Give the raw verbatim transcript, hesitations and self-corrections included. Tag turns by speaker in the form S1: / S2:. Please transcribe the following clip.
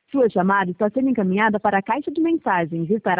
S1: Sua chamada está sendo encaminhada para a caixa de mensagens. Estará